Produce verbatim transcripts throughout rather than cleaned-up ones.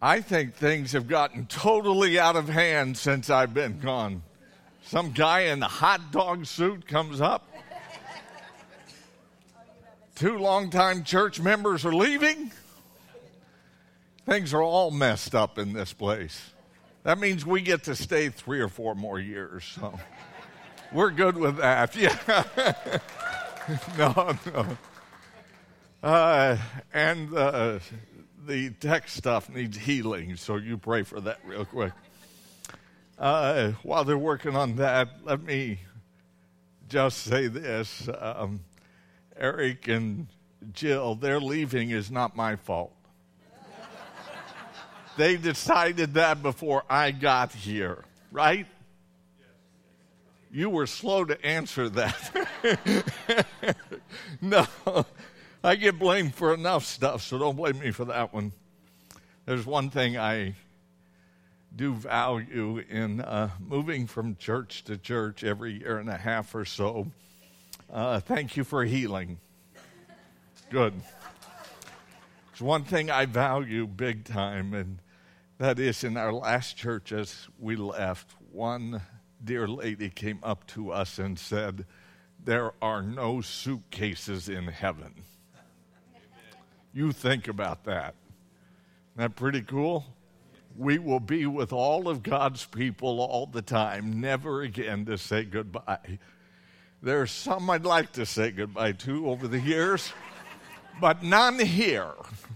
I think things have gotten totally out of hand since I've been gone. Some guy in a hot dog suit comes up. Two longtime church members are leaving. Things are all messed up in this place. That means we get to stay three or four more years. So we're good with that. Yeah. no, no. Uh, and uh, the tech stuff needs healing, so you pray for that real quick. Uh, while they're working on that, let me just say this. Um, Eric and Jill, their leaving is not my fault. They decided that before I got here, right? You were slow to answer that. No, I get blamed for enough stuff, so don't blame me for that one. There's one thing I do value in uh, moving from church to church every year and a half or so. Uh, thank you for healing. Good. There's one thing I value big time, and that is in our last church as we left, one dear lady came up to us and said, "There are no suitcases in heaven." You think about that. Isn't that pretty cool? We will be with all of God's people all the time, never again to say goodbye. There are some I'd like to say goodbye to over the years, but none here.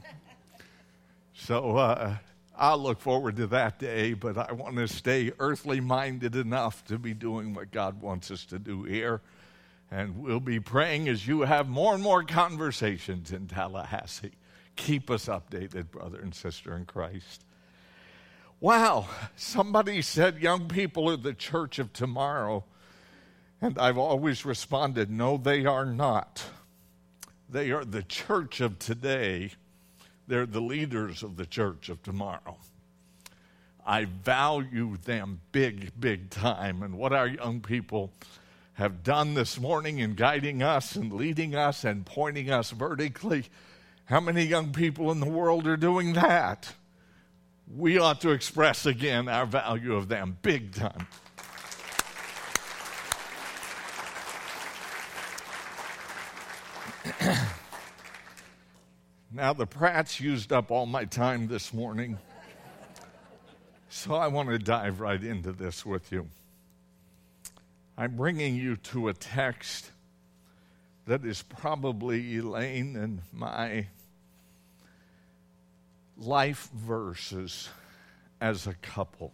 So uh, I'll look forward to that day, but I want to stay earthly minded enough to be doing what God wants us to do here. And we'll be praying as you have more and more conversations in Tallahassee. Keep us updated, brother and sister in Christ. Wow, somebody said young people are the church of tomorrow. And I've always responded, no, they are not. They are the church of today. They're the leaders of the church of tomorrow. I value them big, big time. And what our young people have done this morning in guiding us and leading us and pointing us vertically, how many young people in the world are doing that? We ought to express again our value of them big time. Now, the Pratts used up all my time this morning, so I want to dive right into this with you. I'm bringing you to a text that is probably Elaine and my life verses as a couple.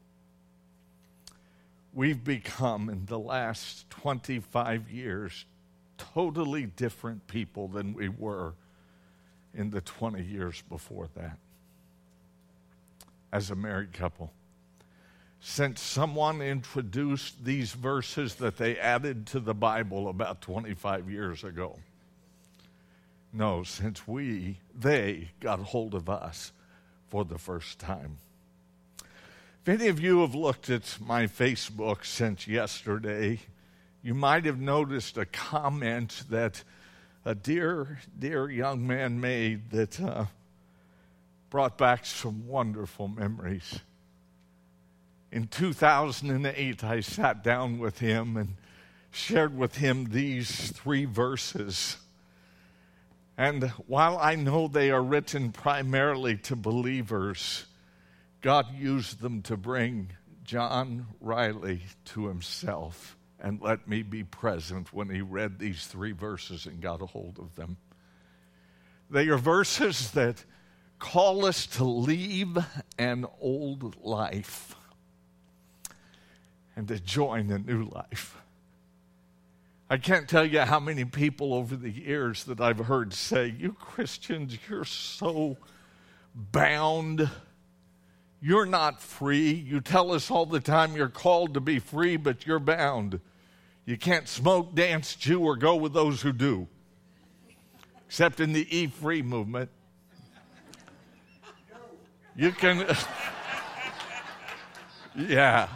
We've become, in the last twenty-five years, totally different people than we were in the twenty years before that as a married couple. Since someone introduced these verses that they added to the Bible about twenty-five years ago. No, since we, they got hold of us for the first time. If any of you have looked at my Facebook since yesterday, you might have noticed a comment that a dear, dear young man made that uh, brought back some wonderful memories. In two thousand eight, I sat down with him and shared with him these three verses. And while I know they are written primarily to believers, God used them to bring John Riley to himself and let me be present when he read these three verses and got a hold of them. They are verses that call us to leave an old life and to join a new life. I can't tell you how many people over the years that I've heard say, "You Christians, you're so bound. You're not free. You tell us all the time you're called to be free, but you're bound. You can't smoke, dance, chew, or go with those who do." Except in the E-free movement. You can... yeah.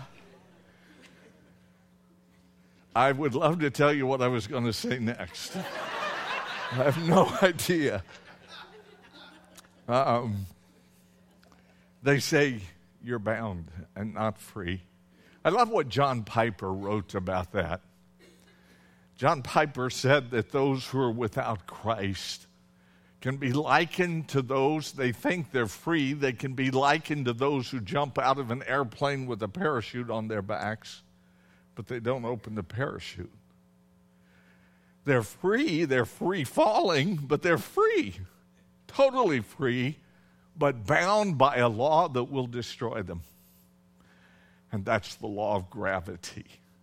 I would love to tell you what I was going to say next. I have no idea. Um, they say you're bound and not free. I love what John Piper wrote about that. John Piper said that those who are without Christ can be likened to those, they think they're free, they can be likened to those who jump out of an airplane with a parachute on their backs, but they don't open the parachute. They're free, they're free falling, but they're free, totally free, but bound by a law that will destroy them. And that's the law of gravity.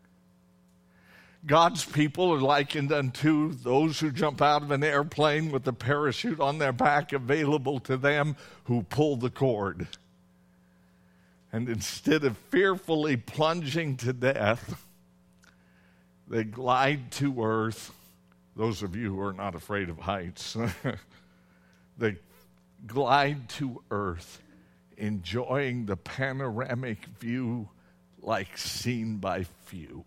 God's people are likened unto those who jump out of an airplane with a parachute on their back available to them who pull the cord. And instead of fearfully plunging to death, they glide to earth. Those of you who are not afraid of heights, they glide to earth, enjoying the panoramic view like seen by few.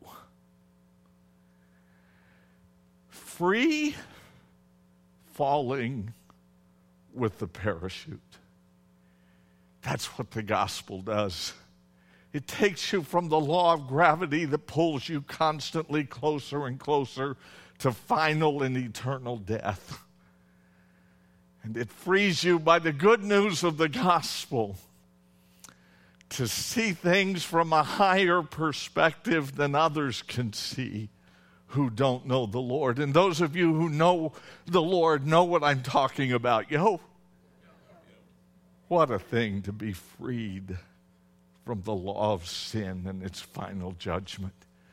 Free falling with the parachute. That's what the gospel does. It takes you from the law of gravity that pulls you constantly closer and closer to final and eternal death. And it frees you by the good news of the gospel to see things from a higher perspective than others can see who don't know the Lord. And those of you who know the Lord know what I'm talking about. Yo, what a thing to be freed from the law of sin and its final judgment.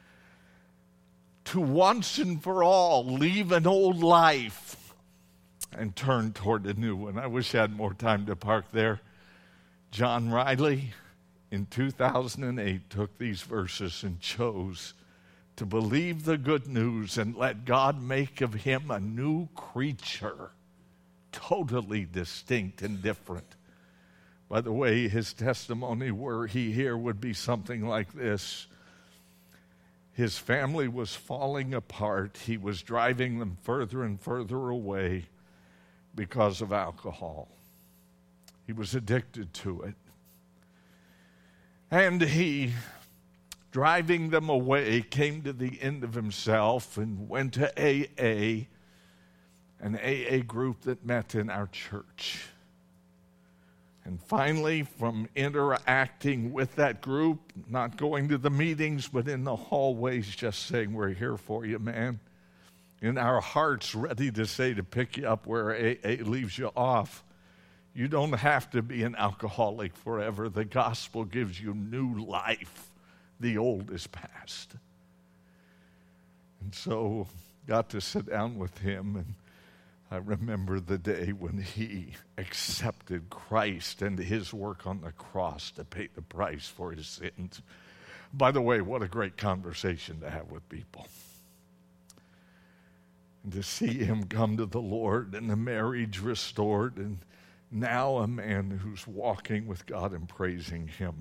To once and for all leave an old life and turn toward a new one. I wish I had more time to park there. John Riley, in two thousand eight, took these verses and chose to believe the good news and let God make of him a new creature, totally distinct and different. By the way, his testimony, were he here, would be something like this. His family was falling apart. He was driving them further and further away because of alcohol. He was addicted to it. And he, driving them away, came to the end of himself and went to A A, an A A group that met in our church. And finally, from interacting with that group, not going to the meetings, but in the hallways, just saying, we're here for you, man. In our hearts, ready to say, to pick you up where A A leaves you off. You don't have to be an alcoholic forever. The gospel gives you new life. The old is past. And so, got to sit down with him, and I remember the day when he accepted Christ and his work on the cross to pay the price for his sins. By the way, what a great conversation to have with people. And to see him come to the Lord and the marriage restored, and now a man who's walking with God and praising him.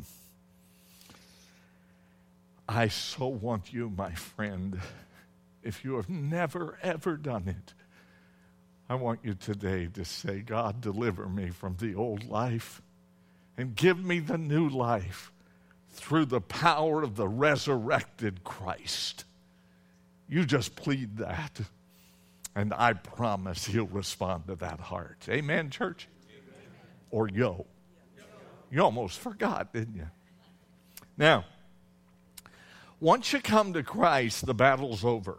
I so want you, my friend, if you have never, ever done it, I want you today to say, God, deliver me from the old life and give me the new life through the power of the resurrected Christ. You just plead that, and I promise he'll respond to that heart. Amen, church? Amen. Or yo. You almost forgot, didn't you? Now, once you come to Christ, the battle's over.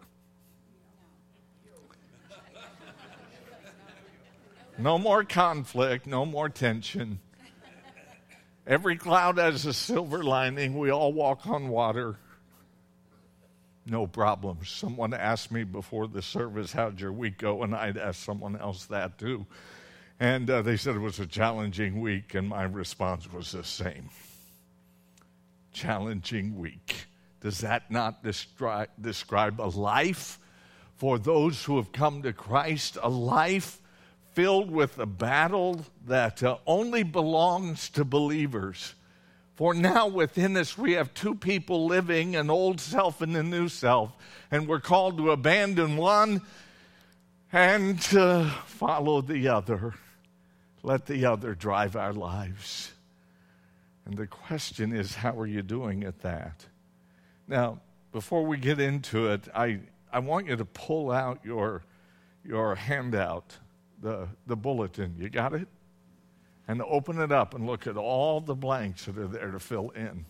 No more conflict, no more tension. Every cloud has a silver lining. We all walk on water. No problems. Someone asked me before the service, how'd your week go? And I'd ask someone else that too. And uh, they said it was a challenging week, and my response was the same. Challenging week. Does that not destri- describe a life for those who have come to Christ? A life filled with a battle that uh, only belongs to believers. For now within us we have two people living, an old self and a new self, and we're called to abandon one and to follow the other. Let the other drive our lives. And the question is, how are you doing at that? Now, before we get into it, I, I want you to pull out your, your handout, the, the bulletin. You got it? And open it up and look at all the blanks that are there to fill in.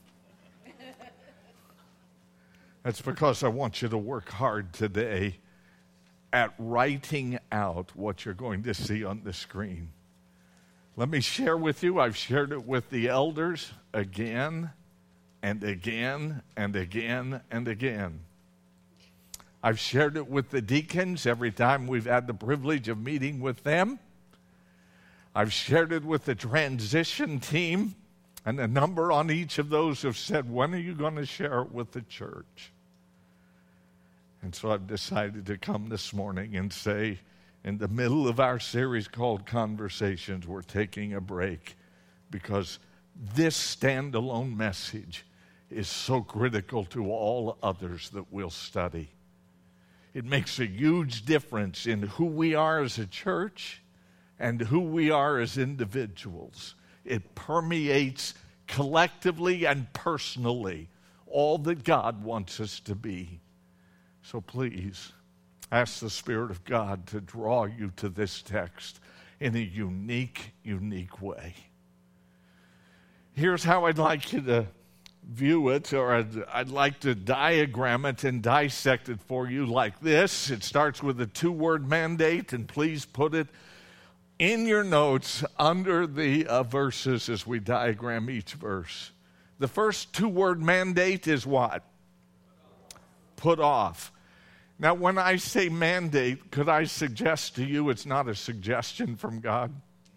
That's because I want you to work hard today at writing out what you're going to see on the screen. Let me share with you, I've shared it with the elders again and again and again and again. I've shared it with the deacons every time we've had the privilege of meeting with them. I've shared it with the transition team, and a number on each of those have said, when are you going to share it with the church? And so I've decided to come this morning and say, in the middle of our series called Conversations, we're taking a break because this standalone message is so critical to all others that we'll study. It makes a huge difference in who we are as a church and who we are as individuals. It permeates collectively and personally all that God wants us to be. So please, ask the Spirit of God to draw you to this text in a unique, unique way. Here's how I'd like you to view it, or I'd, I'd like to diagram it and dissect it for you like this. It starts with a two-word mandate, and please put it in your notes under the uh, verses as we diagram each verse. The first two-word mandate is what? Put off. Now, when I say mandate, could I suggest to you it's not a suggestion from God?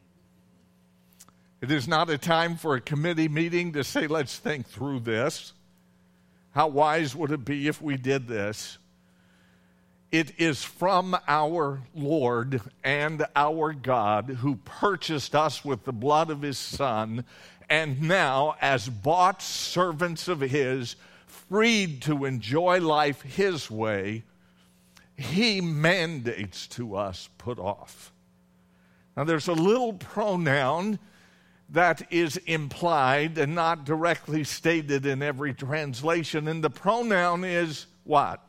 It is not a time for a committee meeting to say, let's think through this. How wise would it be if we did this? It is from our Lord and our God who purchased us with the blood of his Son, and now, as bought servants of his, freed to enjoy life his way, he mandates to us, put off. Now, there's a little pronoun that is implied and not directly stated in every translation, and the pronoun is what?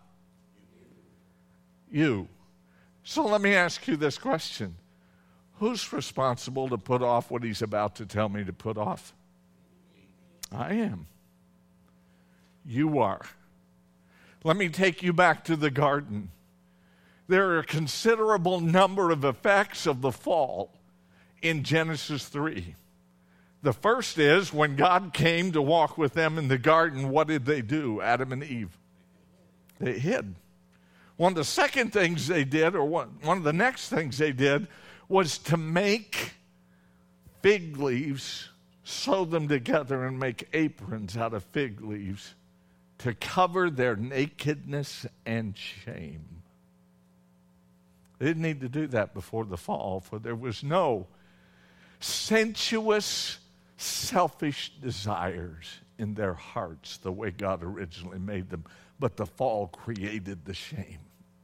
You. So let me ask you this question. Who's responsible to put off what he's about to tell me to put off? I am. You are. Let me take you back to the garden. There are a considerable number of effects of the fall in Genesis three. The first is when God came to walk with them in the garden, what did they do, Adam and Eve? They hid. One of the second things they did, or one, one of the next things they did, was to make fig leaves, sew them together, and make aprons out of fig leaves to cover their nakedness and shame. They didn't need to do that before the fall, for there was no sensuous, selfish desires in their hearts the way God originally made them. But the fall created the shame.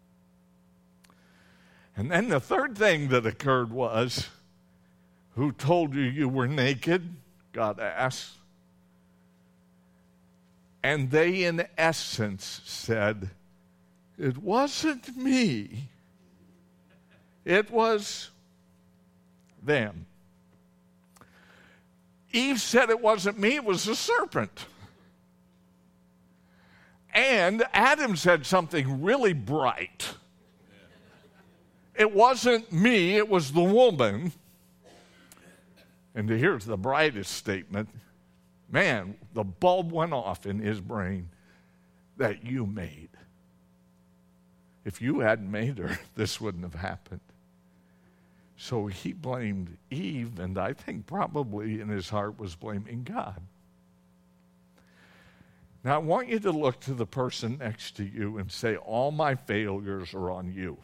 And then the third thing that occurred was, who told you you were naked? God asked. And they, in essence, said, it wasn't me. It was them. Eve said it wasn't me, it was the serpent. And Adam said something really bright. It wasn't me, it was the woman. And here's the brightest statement. Man, the bulb went off in his brain that you made. If you hadn't made her, this wouldn't have happened. So he blamed Eve, and I think probably in his heart was blaming God. Now, I want you to look to the person next to you and say, all my failures are on you.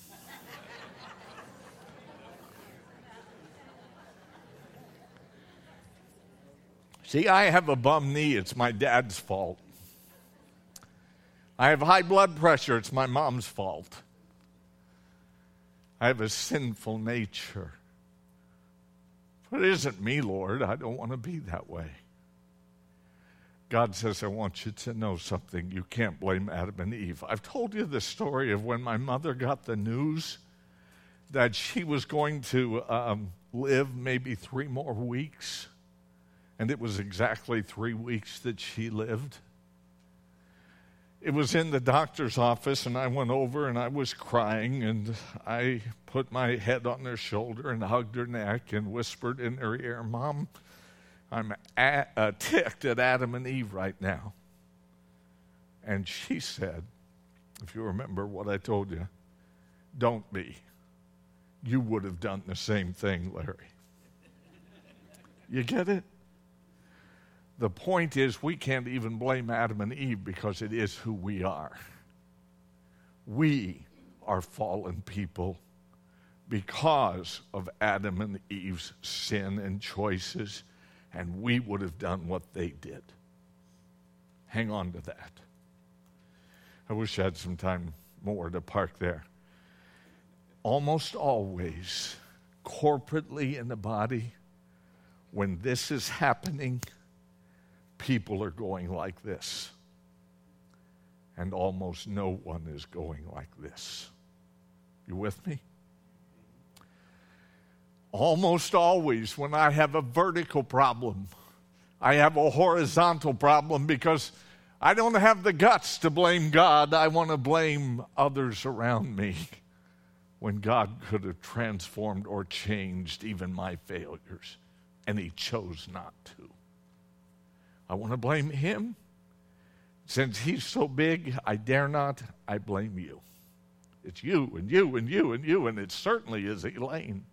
See, I have a bum knee. It's my dad's fault. I have high blood pressure. It's my mom's fault. I have a sinful nature. But it isn't me, Lord. I don't want to be that way. God says, I want you to know something. You can't blame Adam and Eve. I've told you the story of when my mother got the news that she was going to um, live maybe three more weeks. And it was exactly three weeks that she lived. It was in the doctor's office, and I went over, and I was crying, and I put my head on her shoulder and hugged her neck and whispered in her ear, Mom, I'm a- uh, ticked at Adam and Eve right now. And she said, if you remember what I told you, don't be. You would have done the same thing, Larry. You get it? The point is, we can't even blame Adam and Eve because it is who we are. We are fallen people because of Adam and Eve's sin and choices, and we would have done what they did. Hang on to that. I wish I had some time more to park there. Almost always, corporately in the body, when this is happening, people are going like this. And almost no one is going like this. You with me? Almost always when I have a vertical problem, I have a horizontal problem because I don't have the guts to blame God. I want to blame others around me when God could have transformed or changed even my failures, and he chose not to. I want to blame him. Since he's so big, I dare not, I blame you. It's you and you and you and you, and it certainly is Elaine.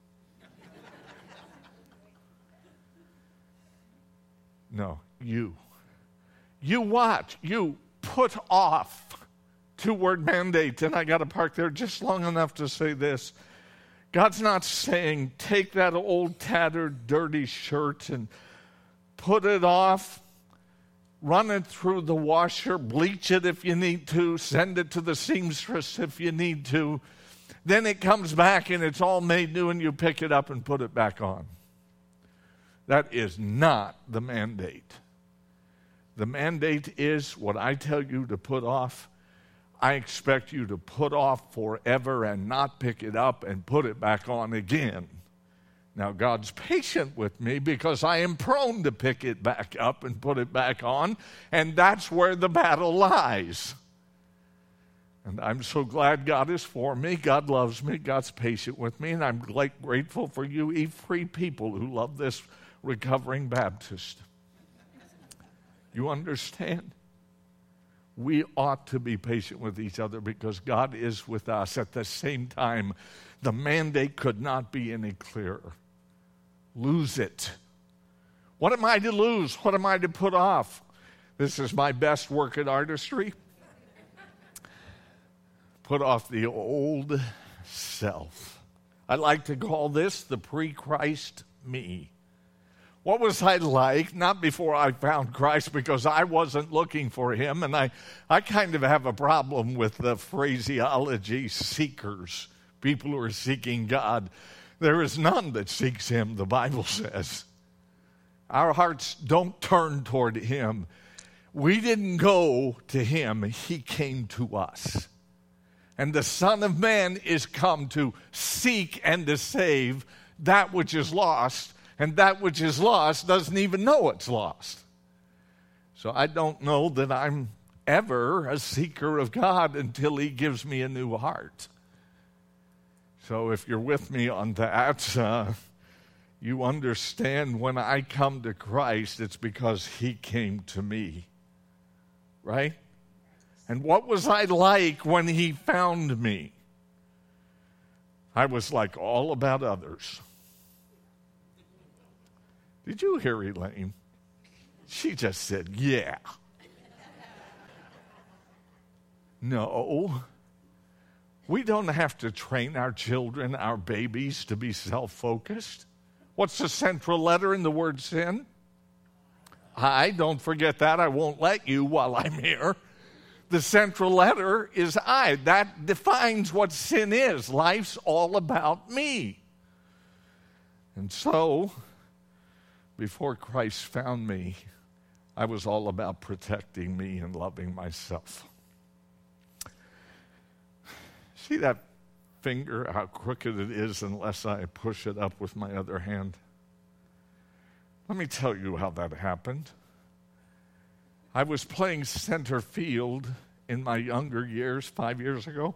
No, you. You what? You put off. Two-word mandate, and I got to park there just long enough to say this. God's not saying take that old, tattered, dirty shirt and put it off, run it through the washer, bleach it if you need to, send it to the seamstress if you need to. Then it comes back and it's all made new and you pick it up and put it back on. That is not the mandate. The mandate is what I tell you to put off. I expect you to put off forever and not pick it up and put it back on again. Now, God's patient with me because I am prone to pick it back up and put it back on, and that's where the battle lies. And I'm so glad God is for me. God loves me. God's patient with me, and I'm grateful for you, E-free people who love this recovering Baptist. You understand? We ought to be patient with each other because God is with us. At the same time, the mandate could not be any clearer. Lose it. What am I to lose? What am I to put off? This is my best work at artistry. Put off the old self. I like to call this the pre-Christ me. What was I like? Not before I found Christ, because I wasn't looking for him. And I, I kind of have a problem with the phraseology seekers, people who are seeking God. There is none that seeks him, the Bible says. Our hearts don't turn toward him. We didn't go to him. He came to us. And the Son of Man is come to seek and to save that which is lost. And that which is lost doesn't even know it's lost. So I don't know that I'm ever a seeker of God until he gives me a new heart. So if you're with me on that, uh, you understand when I come to Christ, it's because he came to me. Right? And what was I like when he found me? I was like all about others. Did you hear Elaine? She just said, yeah. No. We don't have to train our children, our babies, to be self-focused. What's the central letter in the word sin? I. Don't forget that. I won't let you while I'm here. The central letter is I. That defines what sin is. Life's all about me. And so, before Christ found me, I was all about protecting me and loving myself. See that finger, how crooked it is unless I push it up with my other hand? Let me tell you how that happened. I was playing center field in my younger years, five years ago,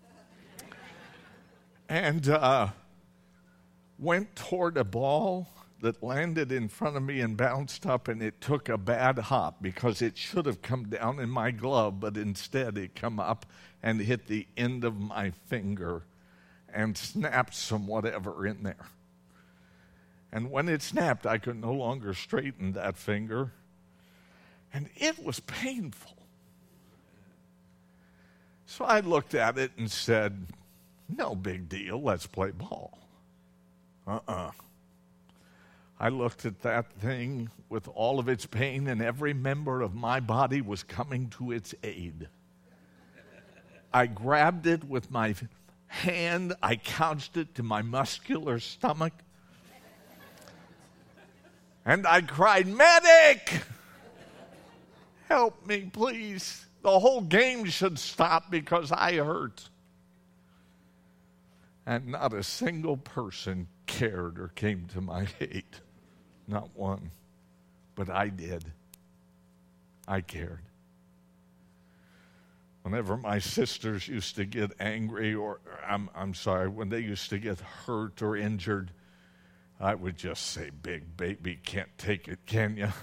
and uh, went toward a ball that landed in front of me and bounced up, and it took a bad hop because it should have come down in my glove, but instead it come up and hit the end of my finger and snapped some whatever in there. And when it snapped, I could no longer straighten that finger, and it was painful. So I looked at it and said, no big deal, let's play ball. Uh-uh. I looked at that thing with all of its pain, and every member of my body was coming to its aid. I grabbed it with my hand. I couched it to my muscular stomach. And I cried, medic! Help me, please. The whole game should stop because I hurt. And not a single person cared or came to my aid. Not one. But I did. I cared. Whenever my sisters used to get angry, or I'm, I'm sorry, when they used to get hurt or injured, I would just say, big baby, can't take it, can you?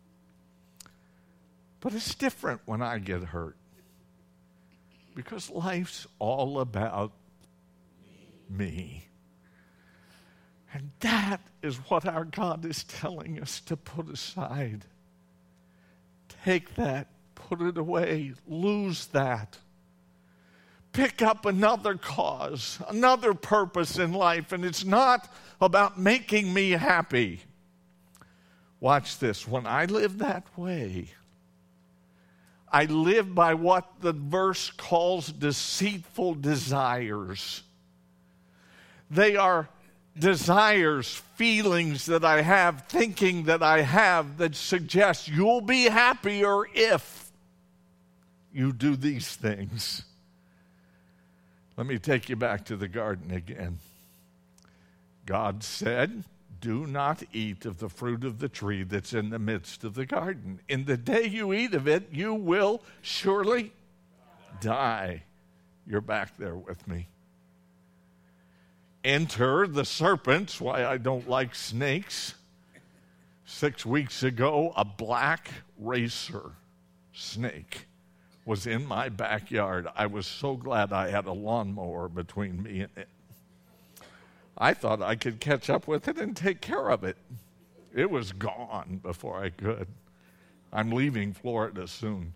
But it's different when I get hurt. Because life's all about me. And that is what our God is telling us to put aside. Take that, put it away, lose that. Pick up another cause, another purpose in life, and it's not about making me happy. Watch this. When I live that way, I live by what the verse calls deceitful desires. They are desires, feelings that I have, thinking that I have that suggest you'll be happier if you do these things. Let me take you back to the garden again. God said, do not eat of the fruit of the tree that's in the midst of the garden. In the day you eat of it, you will surely die. You're back there with me. Enter the serpents, why I don't like snakes. Six weeks ago, a black racer snake was in my backyard. I was so glad I had a lawnmower between me and it. I thought I could catch up with it and take care of it. It was gone before I could. I'm leaving Florida soon.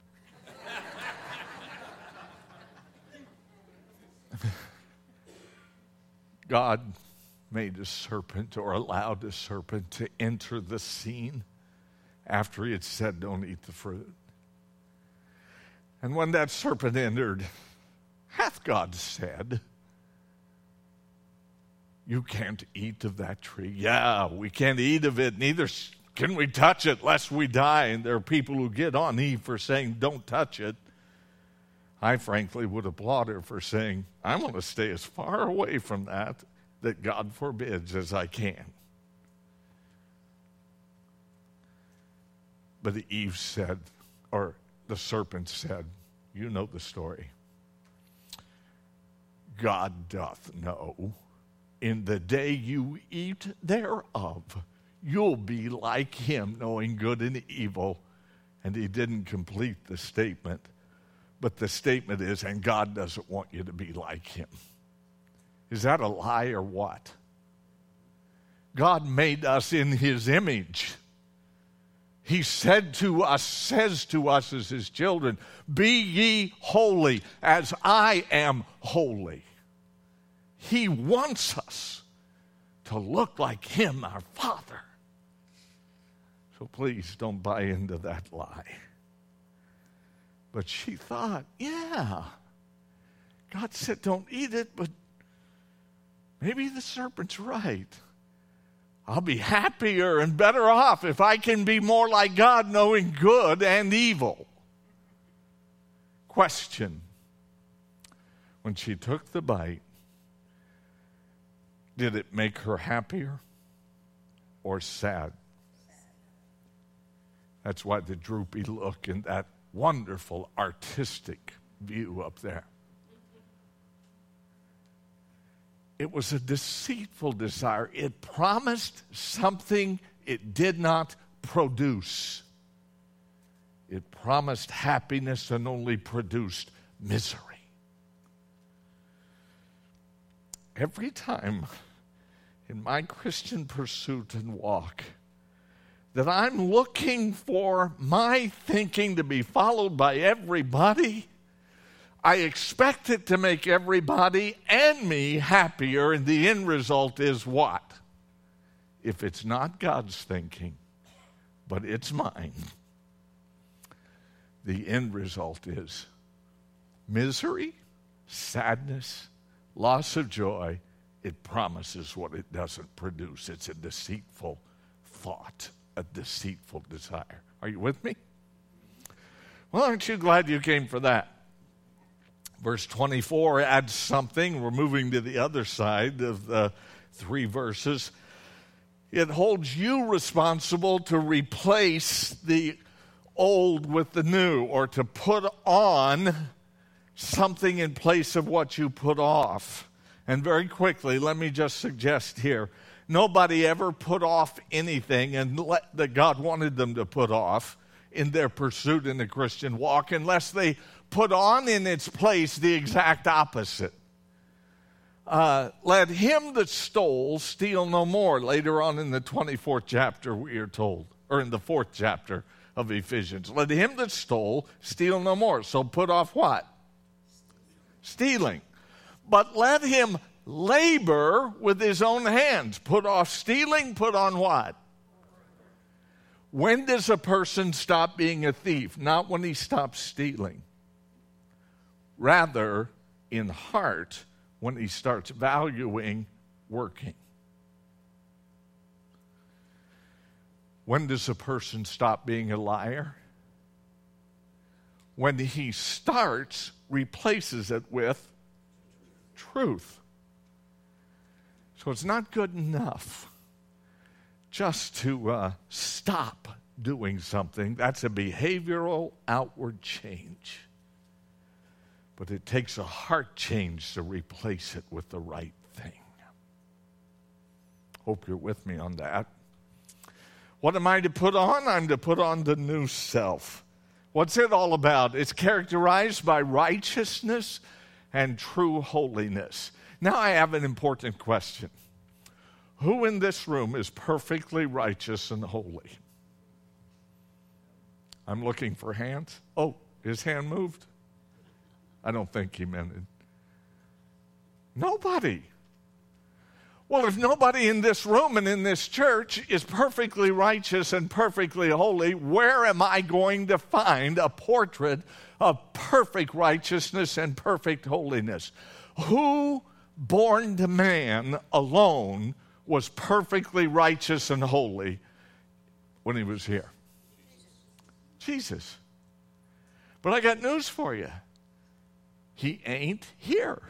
God made a serpent, or allowed a serpent to enter the scene after he had said, don't eat the fruit. And when that serpent entered, hath God said, you can't eat of that tree? Yeah, we can't eat of it, neither can we touch it lest we die. And there are people who get on Eve for saying, don't touch it. I frankly would applaud her for saying, I want to stay as far away from that that God forbids as I can. But Eve said, or the serpent said, you know the story. God doth know, in the day you eat thereof, you'll be like him, knowing good and evil. And he didn't complete the statement. But the statement is, and God doesn't want you to be like him. Is that a lie or what? God made us in his image. He said to us, says to us as his children, be ye holy as I am holy. He wants us to look like him, our Father. So please don't buy into that lie. But she thought, yeah, God said don't eat it, but maybe the serpent's right. I'll be happier and better off if I can be more like God, knowing good and evil. Question. When she took the bite, did it make her happier or sad? That's why the droopy look and that wonderful artistic view up there. It was a deceitful desire. It promised something it did not produce. It promised happiness and only produced misery. Every time in my Christian pursuit and walk that I'm looking for my thinking to be followed by everybody, I expect it to make everybody and me happier, and the end result is what? If it's not God's thinking, but it's mine, the end result is misery, sadness, loss of joy. It promises what it doesn't produce. It's a deceitful thought, a deceitful desire. Are you with me? Well, aren't you glad you came for that? Verse twenty-four adds something. We're moving to the other side of the three verses. It holds you responsible to replace the old with the new, or to put on something in place of what you put off. And very quickly, let me just suggest here, nobody ever put off anything and let, that God wanted them to put off in their pursuit in the Christian walk, unless they put on in its place the exact opposite. Uh, let him that stole steal no more. Later on in the twenty-fourth chapter, we are told, or in the fourth chapter of Ephesians. Let him that stole steal no more. So put off what? Stealing. But let him labor with his own hands. Put off stealing, put on what? When does a person stop being a thief? Not when he stops stealing. Rather, in heart, when he starts valuing working. When does a person stop being a liar? When he starts, replaces it with truth. So it's not good enough just to uh, stop doing something. That's a behavioral outward change. But it takes a heart change to replace it with the right thing. Hope you're with me on that. What am I to put on? I'm to put on the new self. What's it all about? It's characterized by righteousness and true holiness. Now I have an important question. Who in this room is perfectly righteous and holy? I'm looking for hands. Oh, his hand moved? I don't think he meant it. Nobody. Well, if nobody in this room and in this church is perfectly righteous and perfectly holy, where am I going to find a portrait of perfect righteousness and perfect holiness? Who, born to man alone, was perfectly righteous and holy when he was here? Jesus. But I got news for you. He ain't here.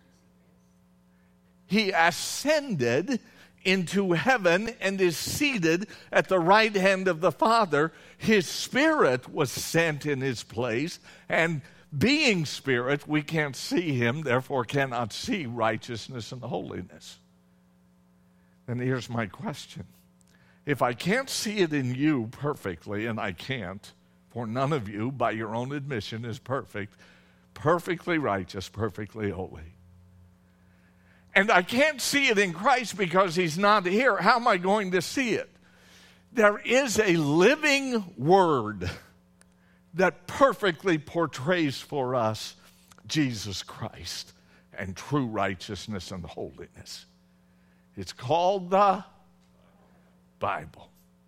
He ascended into heaven and is seated at the right hand of the Father. His Spirit was sent in his place, and being Spirit, we can't see him, therefore cannot see righteousness and holiness. And here's my question. If I can't see it in you perfectly, and I can't, for none of you, by your own admission, is perfect, perfectly righteous, perfectly holy. And I can't see it in Christ because he's not here. How am I going to see it? There is a living word that perfectly portrays for us Jesus Christ and true righteousness and holiness. It's called the Bible.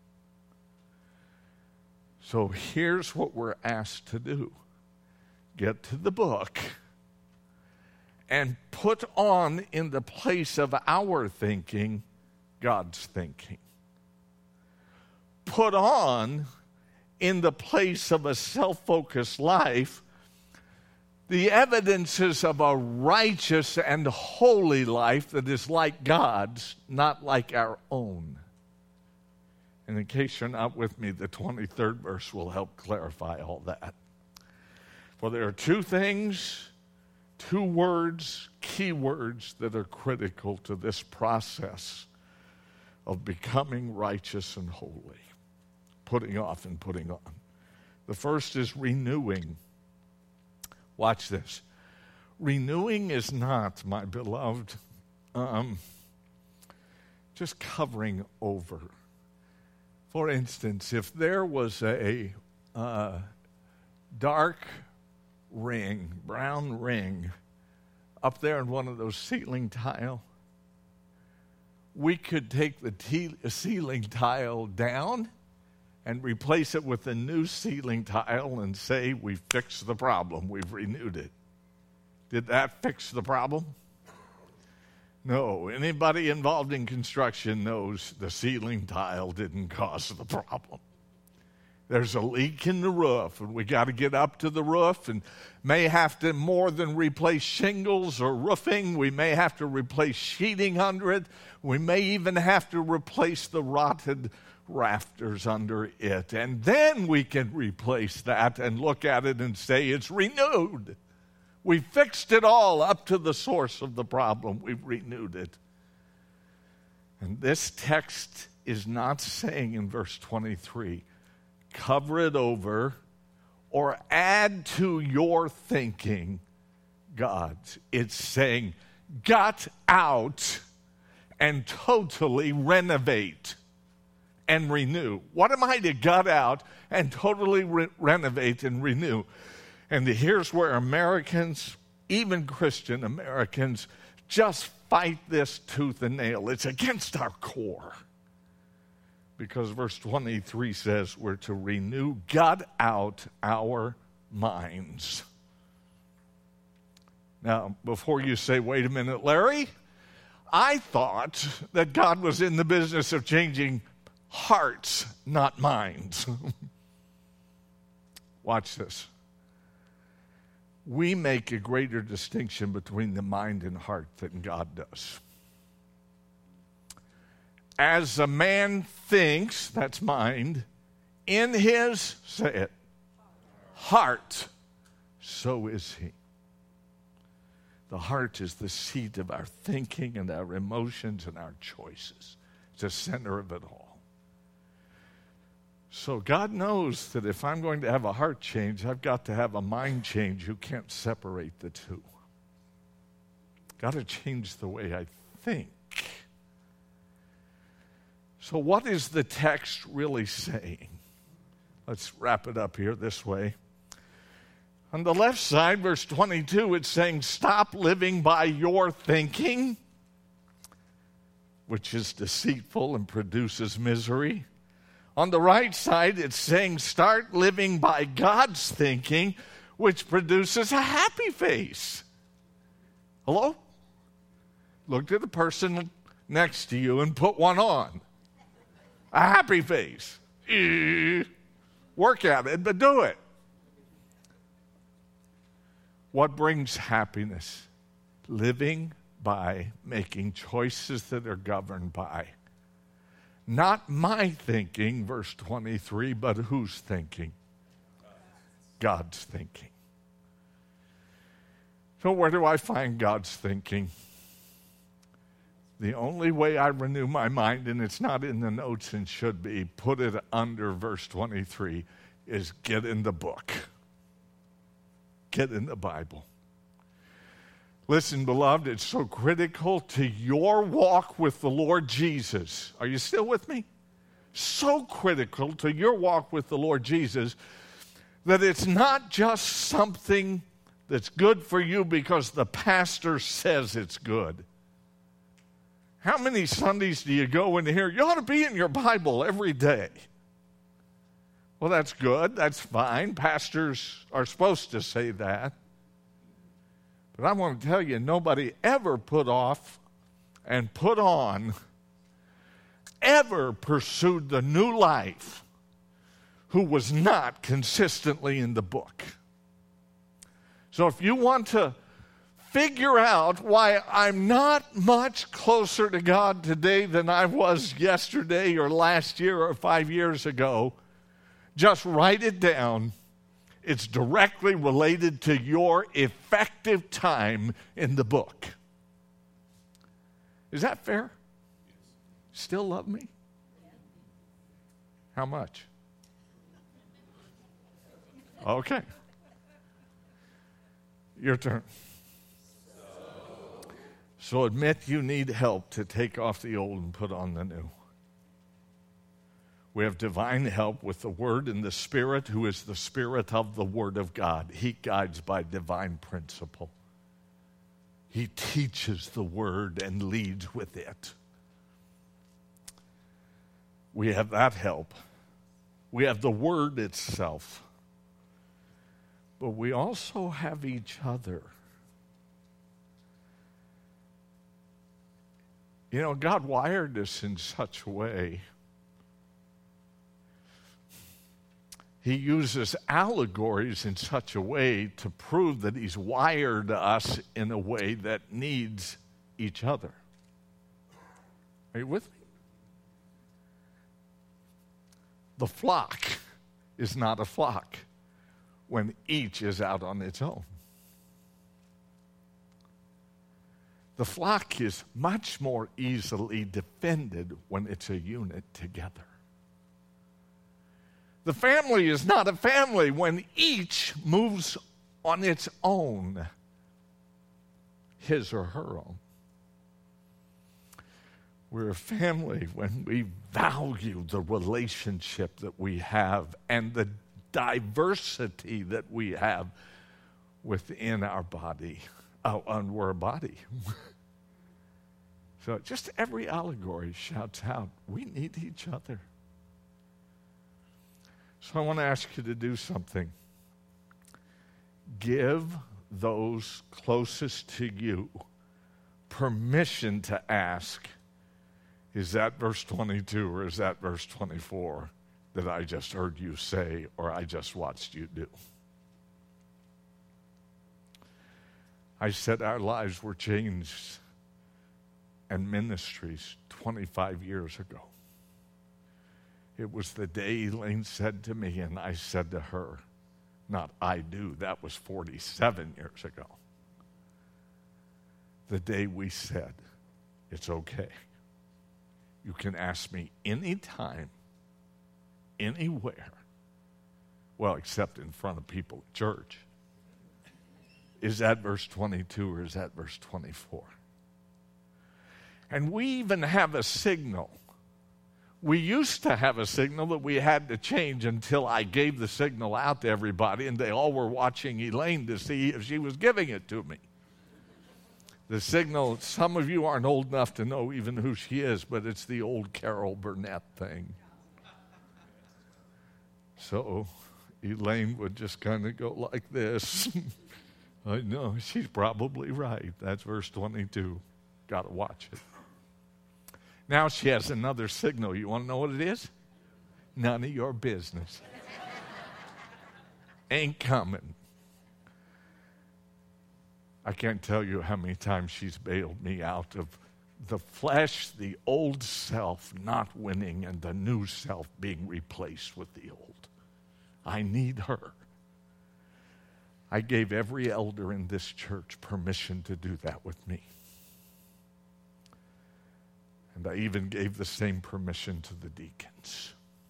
So here's what we're asked to do. Get to the book and put on in the place of our thinking God's thinking. put on, in the place of a self-focused life, the evidences of a righteous and holy life that is like God's, not like our own. And in case you're not with me, the twenty-third verse will help clarify all that. For there are two things, two words, key words that are critical to this process of becoming righteous and holy, putting off and putting on. The first is renewing. Watch this. Renewing is not, my beloved, um, just covering over. For instance, if there was a uh, dark ring, brown ring, up there in one of those ceiling tile, we could take the te- ceiling tile down and replace it with a new ceiling tile and say, we fixed the problem, we've renewed it. Did that fix the problem? No. Anybody involved in construction knows the ceiling tile didn't cause the problem. There's a leak in the roof, and we got to get up to the roof, and may have to more than replace shingles or roofing. We may have to replace sheeting under it. We may even have to replace the rotted rafters under it. And then we can replace that and look at it and say it's renewed. We fixed it all up to the source of the problem. We've renewed it. And this text is not saying in verse twenty-three, cover it over or add to your thinking God's. It's saying, gut out and totally renovate and renew. What am I to gut out and totally re- renovate and renew? And here's where Americans, even Christian Americans, just fight this tooth and nail. It's against our core. Because verse twenty-three says we're to renew, gut out our minds. Now, before you say, wait a minute, Larry, I thought that God was in the business of changing hearts, not minds. Watch this. We make a greater distinction between the mind and heart than God does. As a man thinks, that's mind, in his, say it, heart, so is he. The heart is the seat of our thinking and our emotions and our choices. It's the center of it all. So God knows that if I'm going to have a heart change, I've got to have a mind change. You can't separate the two. Got to change the way I think. So what is the text really saying? Let's wrap it up here this way. On the left side, verse twenty-two, it's saying, stop living by your thinking, which is deceitful and produces misery. On the right side, it's saying, start living by God's thinking, which produces a happy face. Hello? Look to the person next to you and put one on. A happy face. Work at it, but do it. What brings happiness? Living by making choices that are governed by not my thinking, verse twenty-three, but whose thinking? God's thinking. So where do I find God's thinking? The only way I renew my mind, and it's not in the notes and should be, put it under verse twenty-three, is get in the book. Get in the Bible. Listen, beloved, it's so critical to your walk with the Lord Jesus. Are you still with me? So critical to your walk with the Lord Jesus that it's not just something that's good for you because the pastor says it's good. How many Sundays do you go in here? You ought to be in your Bible every day. Well, that's good. That's fine. Pastors are supposed to say that. But I want to tell you, nobody ever put off and put on ever pursued the new life who was not consistently in the book. So if you want to figure out why I'm not much closer to God today than I was yesterday or last year or five years ago, just write it down. It's directly related to your effective time in the book. Is that fair? Still love me? How much? Okay. Your turn. So admit you need help to take off the old and put on the new. We have divine help with the Word and the Spirit, who is the Spirit of the Word of God. He guides by divine principle. He teaches the Word and leads with it. We have that help. We have the Word itself. But we also have each other. You know, God wired us in such a way. He uses allegories in such a way to prove that He's wired us in a way that needs each other. Are you with me? The flock is not a flock when each is out on its own. The flock is much more easily defended when it's a unit together. The family is not a family when each moves on its own, his or her own. We're a family when we value the relationship that we have and the diversity that we have within our body. Oh, and we're a body. So just every allegory shouts out, we need each other. So I want to ask you to do something. Give those closest to you permission to ask, is that verse twenty-two or is that verse twenty-four that I just heard you say or I just watched you do? I said our lives were changed and ministries twenty-five years ago. It was the day Elaine said to me, and I said to her, not I do, that was forty-seven years ago. The day we said, it's okay. You can ask me anytime, anywhere, well, except in front of people at church. Is that verse twenty-two or is that verse twenty-four? And we even have a signal. We used to have a signal that we had to change until I gave the signal out to everybody, and they all were watching Elaine to see if she was giving it to me. The signal, some of you aren't old enough to know even who she is, but it's the old Carol Burnett thing. So Elaine would just kind of go like this. I know, she's probably right. That's verse twenty-two. Got to watch it. Now she has another signal. You want to know what it is? None of your business. Ain't coming. I can't tell you how many times she's bailed me out of the flesh, the old self not winning, and the new self being replaced with the old. I need her. I gave every elder in this church permission to do that with me. And I even gave the same permission to the deacons.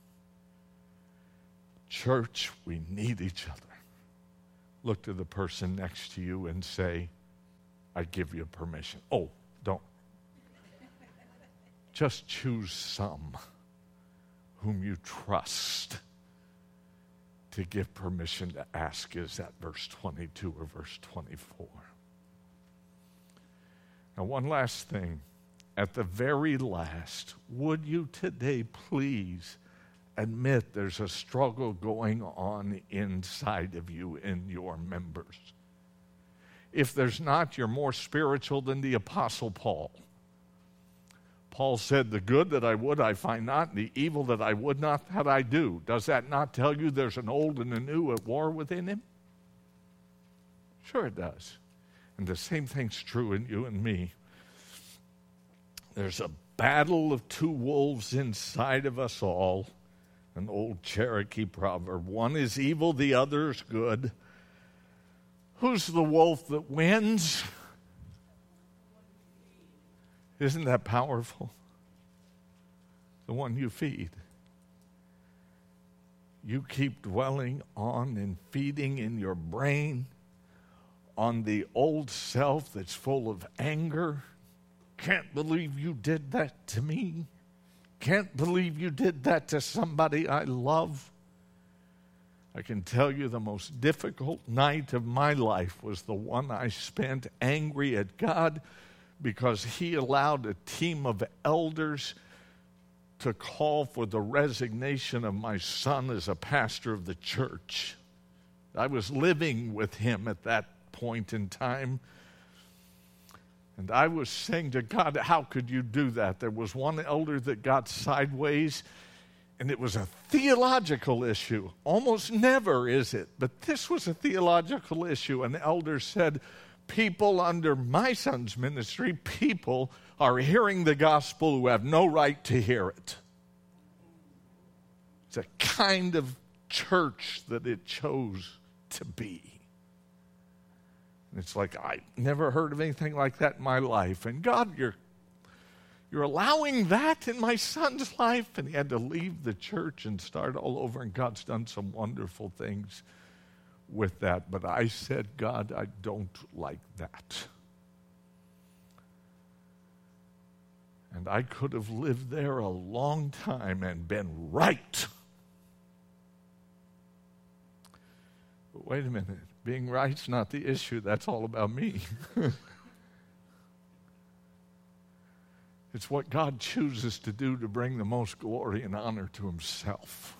Church, we need each other. Look to the person next to you and say, I give you permission. Oh, don't. Just choose some whom you trust to give permission to ask, is that verse twenty-two or verse twenty-four? Now, one last thing. At the very last, would you today please admit there's a struggle going on inside of you in your members? If there's not, you're more spiritual than the Apostle Paul. Paul said, the good that I would I find not, and the evil that I would not that I do. Does that not tell you there's an old and a new at war within him? Sure it does. And the same thing's true in you and me. There's a battle of two wolves inside of us all. An old Cherokee proverb. One is evil, the other is good. Who's the wolf that wins? Isn't that powerful? The one you feed. You keep dwelling on and feeding in your brain on the old self that's full of anger. Can't believe you did that to me. Can't believe you did that to somebody I love. I can tell you the most difficult night of my life was the one I spent angry at God because he allowed a team of elders to call for the resignation of my son as a pastor of the church. I was living with him at that point in time. And I was saying to God, how could you do that? There was one elder that got sideways, and it was a theological issue. Almost never is it, but this was a theological issue. An elder said, people under my son's ministry, people are hearing the gospel who have no right to hear it. It's a kind of church that it chose to be. It's like, I never heard of anything like that in my life. And God, you're, you're allowing that in my son's life? And he had to leave the church and start all over. And God's done some wonderful things with that. But I said, God, I don't like that. And I could have lived there a long time and been right. But wait a minute. Being right's not the issue. That's all about me. It's what God chooses to do to bring the most glory and honor to himself.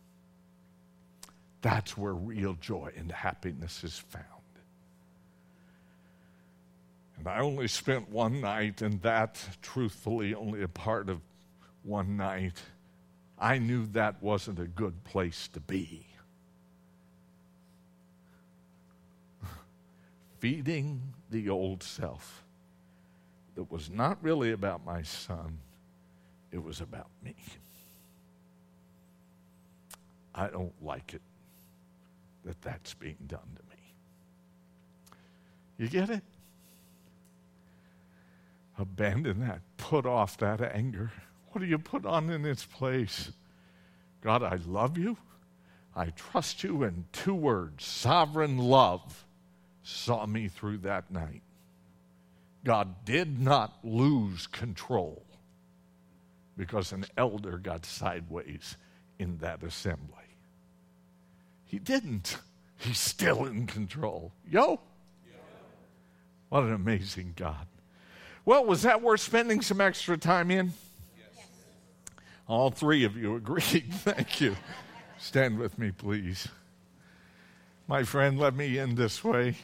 That's where real joy and happiness is found. And I only spent one night, and that, truthfully, only a part of one night. I knew that wasn't a good place to be. Feeding the old self that was not really about my son, it was about me. I don't like it that that's being done to me. You get it? Abandon that. Put off that anger. What do you put on in its place? God, I love you. I trust you. In two words, sovereign love saw me through that night. God did not lose control because an elder got sideways in that assembly. He didn't. He's still in control. Yo! Yeah. What an amazing God. Well, was that worth spending some extra time in? Yes. All three of you agreed. Thank you. Stand with me, please. My friend, let me end this way.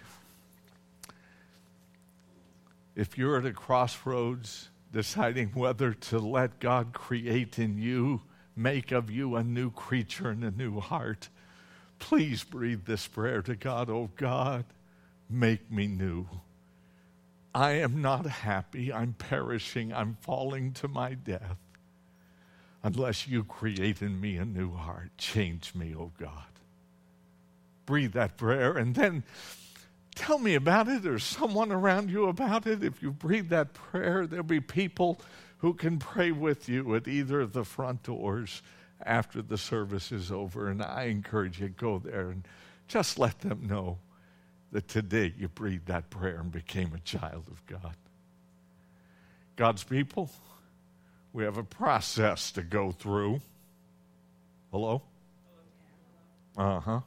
If you're at a crossroads deciding whether to let God create in you, make of you a new creature and a new heart, please breathe this prayer to God. Oh God, make me new. I am not happy. I'm perishing. I'm falling to my death. Unless you create in me a new heart, change me, oh God. Breathe that prayer and then tell me about it or someone around you about it. If you breathe that prayer, there'll be people who can pray with you at either of the front doors after the service is over. And I encourage you to go there and just let them know that today you breathed that prayer and became a child of God. God's people, we have a process to go through. Hello? Uh-huh.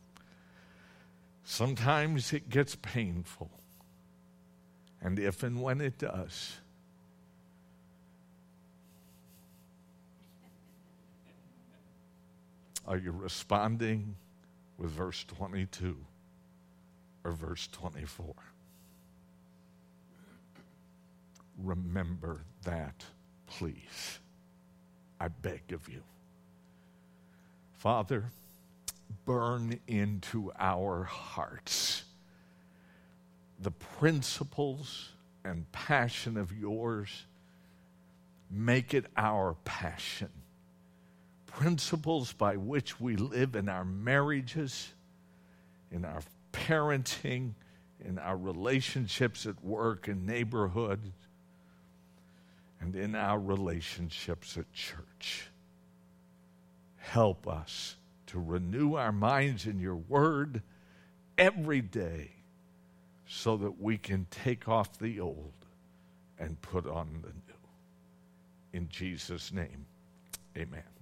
Sometimes it gets painful. And if and when it does, are you responding with verse twenty-two or verse twenty-four? Remember that, please, I beg of you. Father, burn into our hearts the principles and passion of yours. Make it our passion. Principles by which we live in our marriages, in our parenting, in our relationships at work and neighborhood, and in our relationships at church. Help us to renew our minds in your word every day so that we can take off the old and put on the new. In Jesus' name, amen.